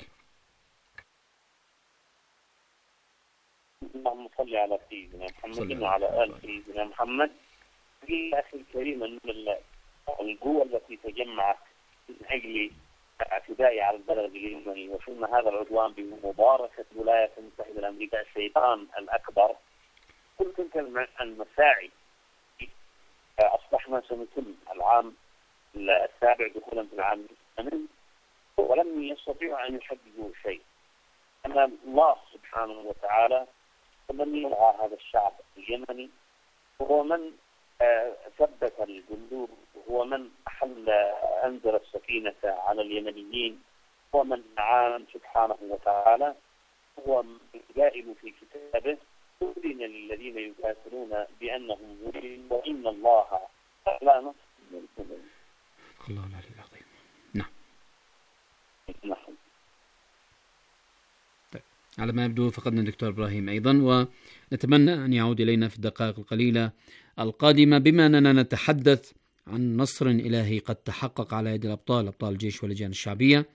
اللهم صل على سيدنا محمد وعلى آل سيدنا محمد. في أخي الكريم، أن القوة التي تجمعت من أجل اعتداء على البلد اليمني وشن هذا العدوان بمباركة الولايات المتحدة الأمريكية الشيطان الأكبر، كل تلك المساعي أصبحنا سنتم العام السابع دخولا في العام الثامن ولم يستطيعوا أن يحققوا شيء. أن الله سبحانه وتعالى ومن يرعى هذا الشعب اليمني، هو من ثبت الجندور، هو من أنزل السكينة على اليمنيين، هو من عان سبحانه وتعالى، هو قائل في كتابه: أذن للذين يقاتلون بأنهم ظلموا وإن الله لا نصر المؤمنين. الله العلي العظيم. نعم. طيب، على ما يبدو فقدنا الدكتور إبراهيم أيضا، ونتمنى أن يعود إلينا في الدقائق القليلة القادمة، بما أننا نتحدث عن نصر إلهي قد تحقق على يد أبطال الجيش واللجان الشعبية.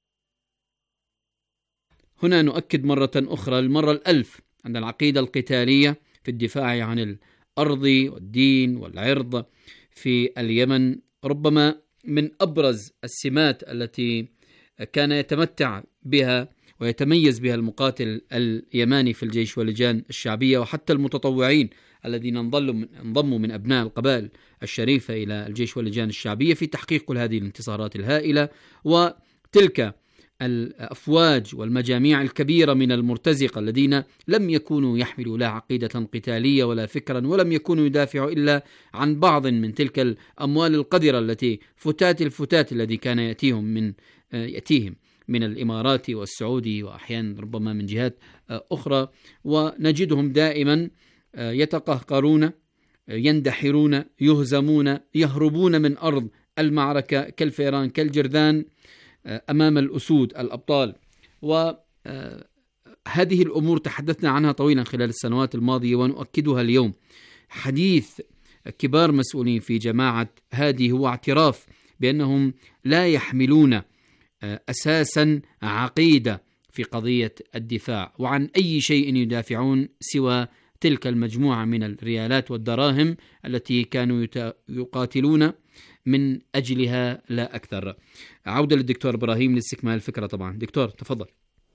هنا نؤكد مرة أخرى المرة الألف أن العقيدة القتالية في الدفاع عن الأرض والدين والعرض في اليمن ربما من أبرز السمات التي كان يتمتع بها ويتميز بها المقاتل اليماني في الجيش واللجان الشعبية، وحتى المتطوعين الذين انضموا من أبناء القبائل الشريفة إلى الجيش واللجان الشعبية في تحقيق كل هذه الانتصارات الهائلة. وتلك الأفواج والمجاميع الكبيرة من المرتزقة الذين لم يكونوا يحملوا لا عقيدة قتالية ولا فكرا، ولم يكونوا يدافعوا إلا عن بعض من تلك الأموال القذرة التي الفتات الذي كان يأتيهم من الإمارات والسعودي وأحيانا ربما من جهات أخرى، ونجدهم دائما يتقهقرون، يندحرون، يهزمون، يهربون من أرض المعركة كالفيران كالجرذان أمام الأسود الأبطال. وهذه الأمور تحدثنا عنها طويلا خلال السنوات الماضية ونؤكدها اليوم. حديث كبار مسؤولين في جماعة هادي هو اعتراف بأنهم لا يحملون أساسا عقيدة في قضية الدفاع وعن أي شيء يدافعون سوى تلك المجموعة من الريالات والدراهم التي كانوا يقاتلون من أجلها لا أكثر. عودة للدكتور إبراهيم لاستكمال الفكرة. طبعا دكتور تفضل.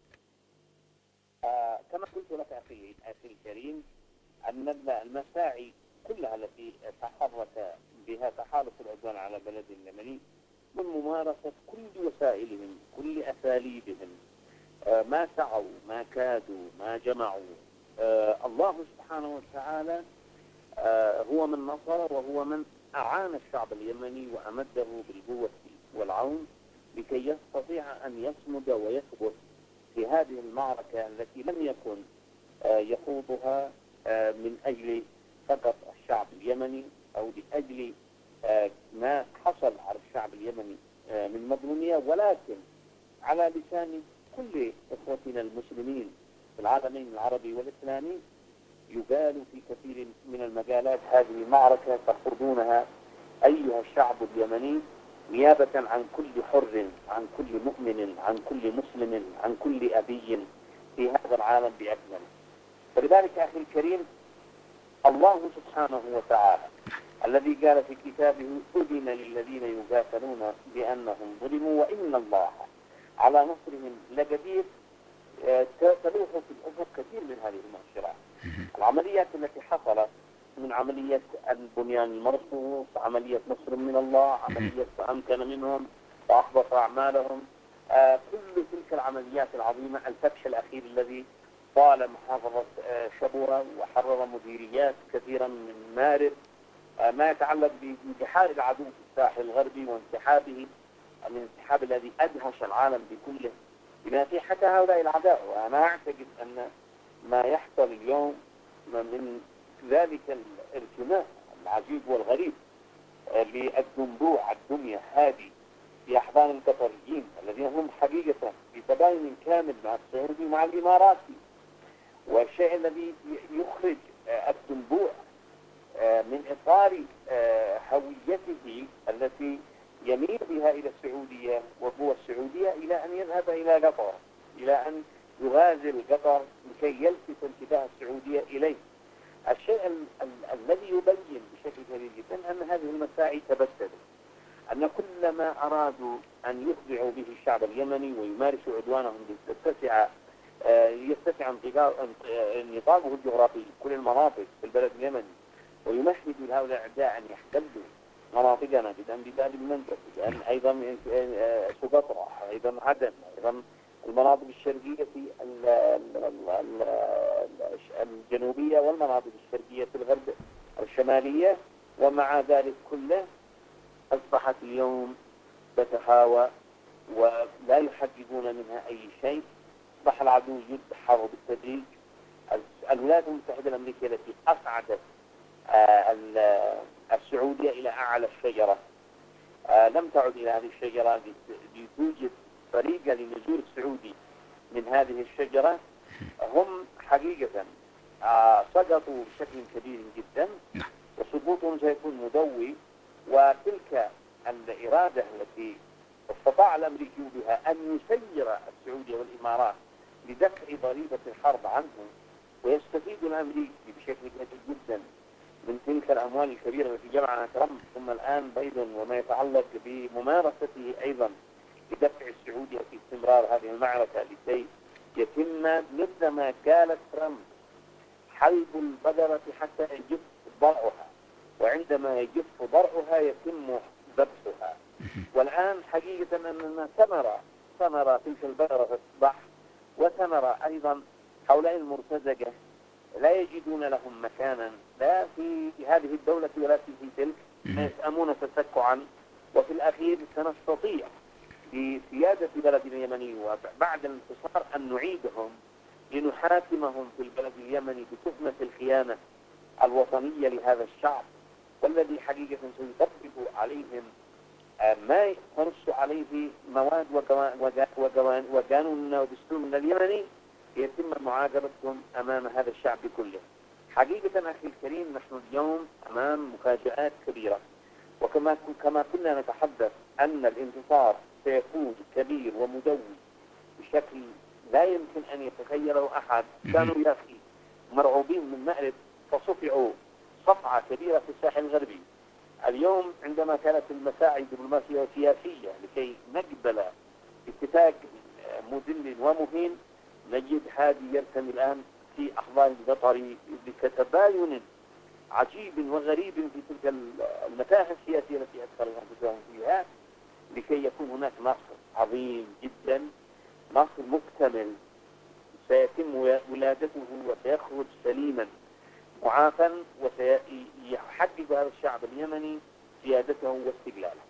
كما قلت لك أخي الكريم، أن المساعي كلها التي تحرك بها تحالف العدوان على بلد اليمني من ممارسة كل وسائلهم، كل أساليبهم، ما سعوا، ما كادوا، ما جمعوا. الله سبحانه وتعالى هو من نصر وهو من أعان الشعب اليمني وأمده بالقوة والعون لكي يستطيع أن يصمد ويثبت في هذه المعركة التي لم يكن يخوضها من أجل فقط الشعب اليمني أو لأجل ما حصل على الشعب اليمني من مظلومية، ولكن على لسان كل إخوتنا المسلمين في العالمين العربي والإسلامي يقال في كثير من المجالات: هذه معركة تخوضونها أيها الشعب اليمني نيابة عن كل حر، عن كل مؤمن، عن كل مسلم، عن كل أبي في هذا العالم بأكمله. فلذلك أخي الكريم، الله سبحانه وتعالى الذي قال في كتابه: أذن للذين يقاتلون بأنهم ظلموا وإن الله على نصرهم لقدير، تلوح في الأفق كثير من هذه المؤشرات. العمليات التي حصلت من عملية البنيان المرصوص، عملية نصر من الله، عملية أمكن منهم وأحبط أعمالهم، كل تلك العمليات العظيمة، الفتح الأخير الذي طال محافظة شبوة وحرر مديريات كثيرا من مارب، ما يتعلق بانتحار العدو في الساحل الغربي وانسحابه، الانسحاب الذي أدهش العالم بكله بما فيه حتى هؤلاء الأعداء. وأنا أعتقد أن ما يحصل اليوم من ذلك الارتماء العجيب والغريب للدنبوع الدمية هذه في أحضان القطريين الذين هم حقيقة بتباين كامل مع السعودي ومع الإماراتي، والشيء الذي يخرج الدنبوع من إطار هويته التي يميل بها إلى السعودية وقوى السعودية إلى أن يذهب إلى قطر، إلى أن يغازل قطر لكي يلفت انتباه السعودية إليه. الشيء الذي يبين بشكل كبير جدا أن هذه المساعي تبددت، أن كل ما أرادوا أن يخضعوا به الشعب اليمني ويمارسوا عدوانهم يتسع نطاقه الجغرافي كل المناطق في البلد اليمني، ويمهدوا لهؤلاء الأعداء أن يحتلوا مناطقنا بباب المندب، أيضا سقطرى، أيضا عدن، أيضا المناطق الشرقية في الجنوبية والمناطق الشرقية في الغرب الشمالية. ومع ذلك كله أصبحت اليوم تتهاوى ولا يحققون منها أي شيء. أصبح العدو يدحر بالتدريج. الولايات المتحدة الأمريكية التي أصعدت السعودية إلى أعلى الشجرة لم تعد إلى هذه الشجرة لتوجد طريقة لنزول السعودي من هذه الشجرة. هم حقيقة سقطوا بشكل كبير جدا، وسقوطهم سيكون مدوي. وتلك الإرادة التي استطاع الأمريكي بها أن يسير السعودية والإمارات لدفع ضريبة الحرب عنهم، ويستفيد الأمريكي بشكل كبير جدا من تلك الأموال الكبيرة التي جمعها ترامب، ثم الآن بايدن وما يتعلق بممارسته أيضا لدفع السعودية في استمرار هذه المعركة لكي يتم مثل ما قال ترامب حلب البقرة حتى يجف ضرعها، وعندما يجف ضرعها يتم ذبحها. والآن حقيقة أننا ثمرة تلك البقرة تصبح، وثمرة أيضا هؤلاء المرتزقة لا يجدون لهم مكانا لا في هذه الدولة ولا في تلك، يسأمون تسكعا. وفي الأخير سنستطيع بسيادة بلدنا اليمني وبعد الانتصار أن نعيدهم لنحاكمهم في البلد اليمني بتهمة الخيانة الوطنية لهذا الشعب، والذي حقيقة سيطبق عليهم ما تنص عليه مواد وقانوننا ودستورنا اليمني، يتم معاقبتهم أمام هذا الشعب كله. حقيقة أخي الكريم نحن اليوم أمام مفاجآت كبيرة، وكما كنا نتحدث أن الانتصار سيكون كبير ومدوي بشكل لا يمكن أن يتخيله أحد. كانوا يا أخي مرعوبين من مأرب فصفعوا صفعة كبيرة في الساحل الغربي. اليوم عندما كانت المساعي الدبلوماسية والسياسية لكي نقبل اتفاق مذل ومهين، نجد هذه يرتمي الآن في أحضان قطر بتباين عجيب وغريب في تلك المتاهة السياسية التي أدخل أنفسهم فيها، لكي يكون هناك نصر عظيم جدا، نصر مكتمل سيتم ولادته وسيخرج سليما معافا، وسيحقق هذا الشعب اليمني سيادته واستقلاله.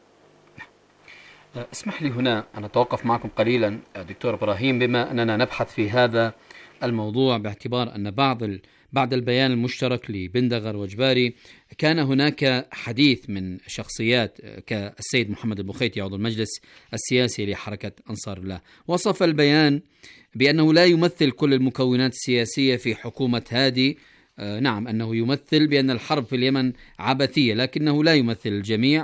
اسمح لي هنا أن أتوقف معكم قليلا دكتور إبراهيم، بما أننا نبحث في هذا الموضوع، باعتبار أن بعد البيان المشترك لبندغر وجباري كان هناك حديث من شخصيات كالسيد محمد البخيتي عضو المجلس السياسي لحركة أنصار الله. وصف البيان بأنه لا يمثل كل المكونات السياسية في حكومة هادي. نعم، أنه يمثل بأن الحرب في اليمن عبثية، لكنه لا يمثل الجميع،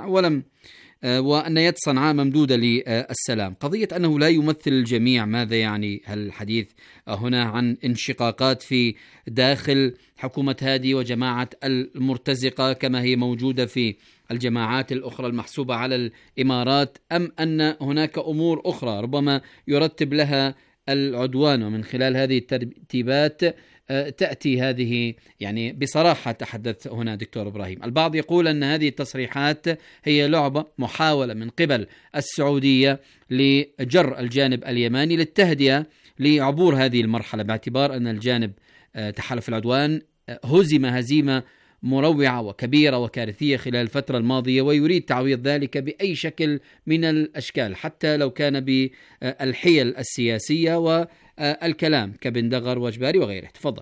وأن يد صنعاء ممدودة للسلام. قضية أنه لا يمثل الجميع ماذا يعني؟ هل الحديث هنا عن انشقاقات في داخل حكومة هادي وجماعة المرتزقة كما هي موجودة في الجماعات الأخرى المحسوبة على الإمارات، أم أن هناك أمور أخرى ربما يرتب لها العدوان، ومن خلال هذه الترتيبات تأتي هذه، يعني بصراحة تحدث هنا دكتور إبراهيم. البعض يقول أن هذه التصريحات هي لعبة، محاولة من قبل السعودية لجر الجانب اليماني للتهدئة لعبور هذه المرحلة، باعتبار أن الجانب تحالف العدوان هزم هزيمة مروعة وكبيرة وكارثية خلال الفترة الماضية، ويريد تعويض ذلك بأي شكل من الأشكال، حتى لو كان بالحيل السياسية والكلام كبندغر وجباري وغيره. تفضل.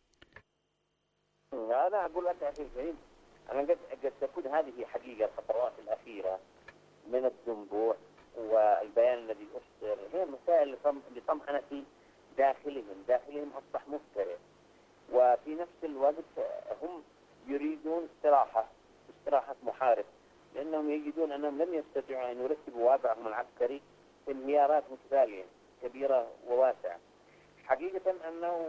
أنا أقول لك أخي الكريم، أنا قد تكون هذه حقيقة الخطوات الأخيرة من الدنبوع والبيان الذي أصدر هي مسائل لطمأنة داخلهم أصبح مفترق، وفي نفس الوقت هم يريدون استراحة محارب، لأنهم يجدون أنهم لم يستطيعوا أن يرتبوا وضعهم العسكري في انهيارات متتالية كبيرة وواسعة. حقيقة أنه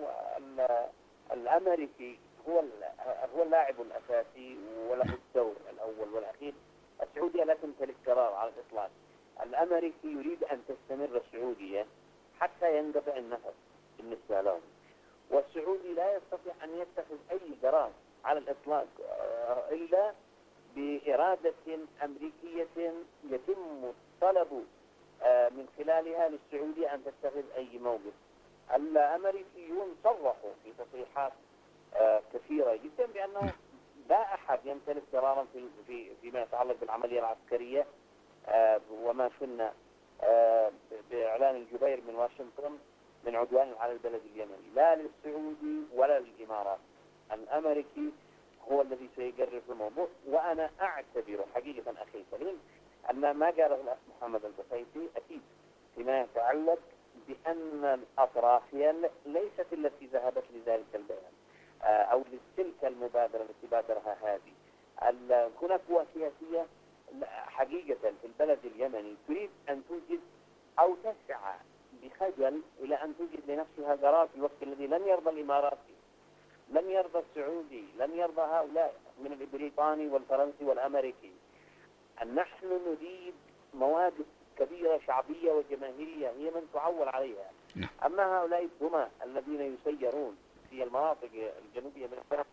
الأمريكي هو اللاعب الأساسي وله الدور الأول والأخير. السعودية لا تمتلك قرار على الإطلاق. الأمريكي يريد أن تستمر السعودية حتى ينقطع النفس بالنسبة لهم، والسعودي لا يستطيع أن يتخذ أي قرار على الإطلاق إلا بإرادة أمريكية يتم طلب من خلالها للسعودية أن تتخذ أي موقف. الأمريكيون صرحوا في تصريحات كثيرة جدا بأنه لا أحد يمتلك قرارا فيما يتعلق بالعملية العسكرية، وما شفنا بإعلان الجبير من واشنطن من عدوان على البلد اليمني، لا للسعودي ولا للإمارات. الأمريكي هو الذي سيقرر في الموضوع، وأنا أعتبر حقيقة أخي الكريم أن ما قاله الأخ محمد البسيطي أكيد فيما يتعلق بأن الأطراف ليست التي ذهبت لذلك البيان أو لتلك المبادرة التي بادرها هذه. هناك قوى سياسية حقيقة في البلد اليمني تريد أن توجد أو تسعى بخجل إلى أن توجد لنفسها قرار في الوقت الذي لن يرضى الإماراتي، لن يرضى السعودي، لن يرضى هؤلاء من البريطاني والفرنسي والأمريكي. نحن نريد مواقف كبيرة شعبية وجماهيرية هي من تعول عليها. أما هؤلاء الدماء الذين يسيرون في المناطق الجنوبية من البلد،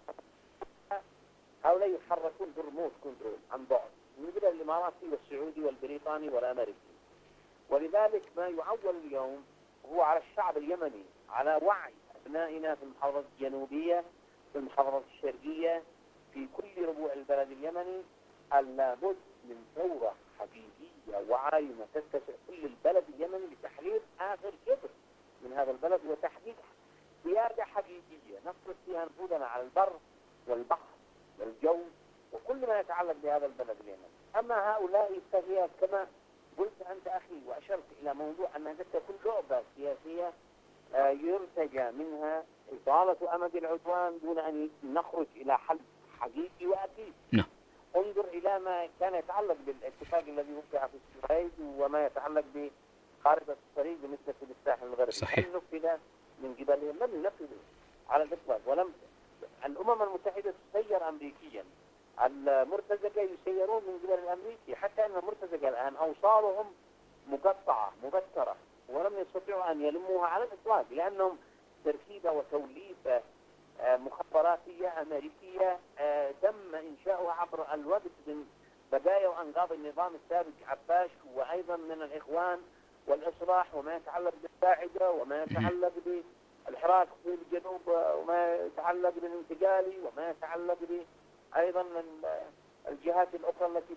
هؤلاء يحركون بالريموت كنترول عن بعد من قبل الإماراتي والسعودي والبريطاني والأمريكي. ولذلك ما يعول اليوم هو على الشعب اليمني، على وعي أبنائنا في المحافظات الجنوبية، في المحافظات الشرقية، في كل ربوع البلد اليمني، لابد من ثورة حقيقية وعايمة تتسع كل البلد اليمني لتحرير آخر شبر من هذا البلد وتحقيق سيادة حقيقية نفرض فيها نفوذنا على البر والبحر والجو وكل ما يتعلق بهذا البلد اليمني. أما هؤلاء التغييرات كما قلت أنت أخي وأشرت إلى موضوع أنها تكون لعبة سياسية يرتجى منها إطالة أمد العدوان دون أن نخرج إلى حل حقيقي وأكيد. انظر إلى ما كان يتعلق بالاتفاق الذي وقع في السويد وما يتعلق بخارطة الطريق بالنسبة للساحل الغربي. صحيح. هل نفذ من قبلهم؟ لم ينفذوا على الإطلاق. ولم الأمم المتحدة تسير أمريكيا، المرتزقة يسيرون من قبل الأمريكي، حتى أن المرتزقة الآن أوصالهم مقطعة مبترة ولم يستطيعوا أن يلموها على الإطلاق، لأنهم تركيبة وتوليفة مخابراتية أمريكية تم إنشاؤها عبر الوقت من بقايا وأنقاض النظام السابق عباش وأيضا من الإخوان والإصلاح وما يتعلق بالقاعدة وما يتعلق بالحراك في الجنوب وما يتعلق بالانتقالي وما يتعلق أيضا الجهات الأخرى التي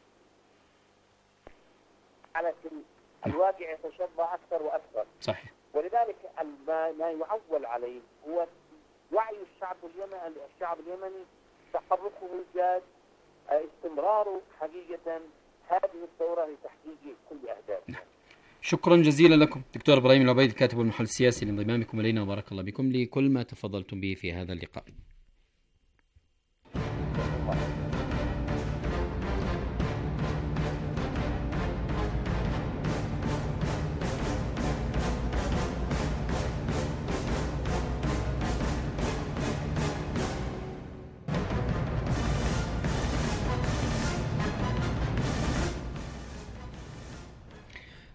على الواقع يتشبع أكثر وأكثر. صحيح. ولذلك ما يعول عليه هو وعي الشعب اليمني، تحركه الجاد، استمراره حقيقة هذه الثورة لتحقيق كل أهدافها. شكرا جزيلا لكم دكتور إبراهيم العبيد الكاتب والمحلل السياسي لانضمامكم إلينا وبارك الله بكم لكل ما تفضلتم به في هذا اللقاء.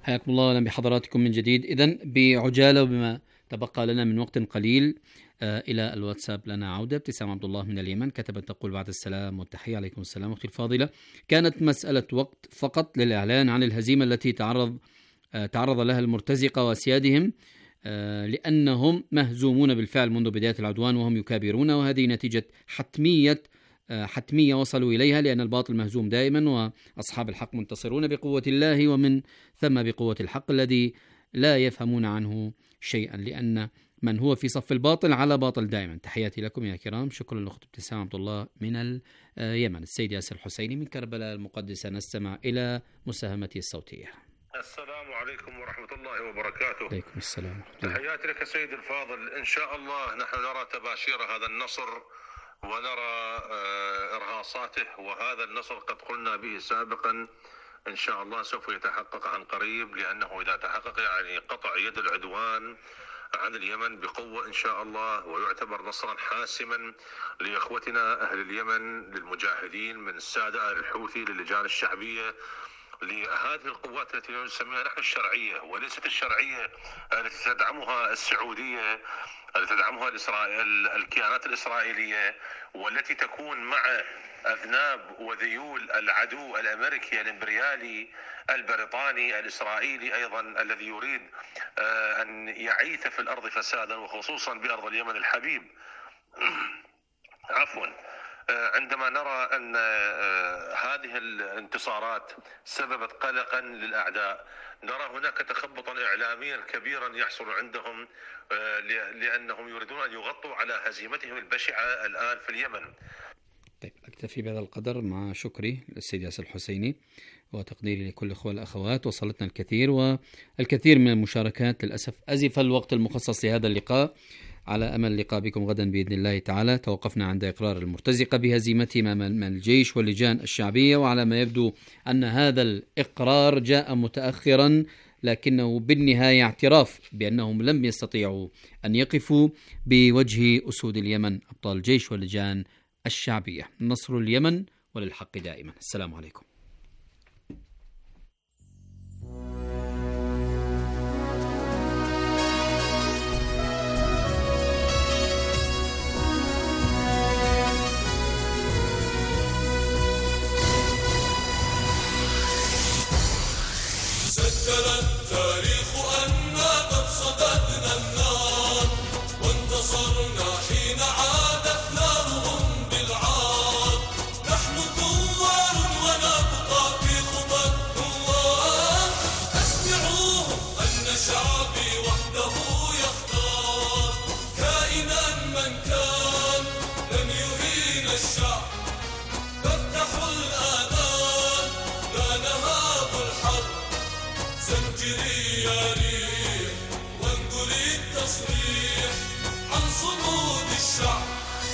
حياكم الله، أهلا بحضراتكم من جديد. إذن بعجالة وبما تبقى لنا من وقت قليل إلى الواتساب لنا عودة. ابتسام عبد الله من اليمن كتبت تقول: بعد السلام والتحية. عليكم السلام أختي الفاضلة. كانت مسألة وقت فقط للإعلان عن الهزيمة التي تعرض لها المرتزقة وأسيادهم، لأنهم مهزومون بالفعل منذ بداية العدوان وهم يكابرون، وهذه نتيجة حتمية وصلوا إليها، لأن الباطل مهزوم دائما وأصحاب الحق منتصرون بقوة الله ومن ثم بقوة الحق الذي لا يفهمون عنه شيئا، لأن من هو في صف الباطل على باطل دائما. تحياتي لكم يا كرام. شكرا لأخت ابتسام عبد الله من اليمن. السيد ياسر الحسيني من كربلاء المقدسة، نستمع إلى مساهمته الصوتية. السلام عليكم ورحمة الله وبركاته. عليكم السلام. تحياتي لك سيد الفاضل. إن شاء الله نحن نرى تباشير هذا النصر ونرى إرهاصاته، وهذا النصر قد قلنا به سابقا إن شاء الله سوف يتحقق عن قريب، لأنه إذا تحقق يعني قطع يد العدوان عن اليمن بقوة إن شاء الله، ويعتبر نصرا حاسما لإخوتنا أهل اليمن، للمجاهدين من السادة الحوثي، للجان الشعبية، لهذه القوات التي نسميها نحن الشرعية، وليست الشرعية التي تدعمها السعودية، التي تدعمها الكيانات الإسرائيلية، والتي تكون مع أذناب وذيول العدو الأمريكي الإمبريالي البريطاني الإسرائيلي أيضا، الذي يريد أن يعيث في الأرض فسادا، وخصوصا بأرض اليمن الحبيب. عفوا. عندما نرى أن هذه الانتصارات سببت قلقا للأعداء، نرى هناك تخبطا إعلاميا كبيرا يحصل عندهم، لأنهم يريدون أن يغطوا على هزيمتهم البشعة الآن في اليمن. طيب، أكتفي بهذا القدر مع شكري للسيد ياسر الحسيني وتقديري لكل الأخوة والأخوات. وصلتنا الكثير من المشاركات. للأسف أزف الوقت المخصص لهذا اللقاء، على أمل اللقاء بكم غدا بإذن الله تعالى. توقفنا عند إقرار المرتزقة بهزيمتهم أمام الجيش واللجان الشعبية، وعلى ما يبدو أن هذا الإقرار جاء متأخرا، لكنه بالنهاية اعتراف بأنهم لم يستطيعوا أن يقفوا بوجه أسود اليمن أبطال الجيش واللجان الشعبية. نصر اليمن وللحق دائما. السلام عليكم. سجل التاريخ أننا قد صددنا النار، وانتصرنا حين عادت نارهم بالعار. نحن ثوار ونبقى في خطى الثوار. أسمعوهم أن شعبي وحده يختار، كائنا من كان لن يهين الشعب. فافتحوا الآذان، لا نهاب الحرب. زمجري يا ريح وانقلي التصريح عن صمود الشعب.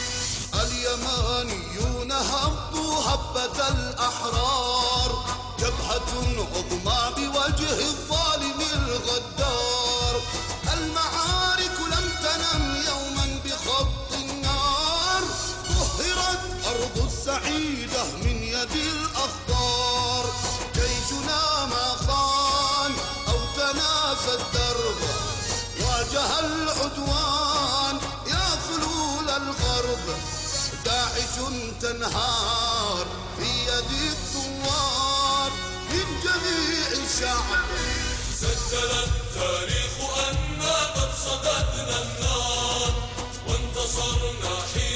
اليمانيون هبوا هبة الأحرار، جبهة عظمى بوجه الظالم الغدار. المعارك لم تنم يوما بخط النار، طهرت أرض السعيدة من يد الأخطار. جيشنا ما خان أو تناسى الدرب، واجه العدوان يا فلول الغرب. داعش تنهار في يد الثوار من جميع الشعب. سجل التاريخ أننا قد صددنا النار، وانتصرنا حين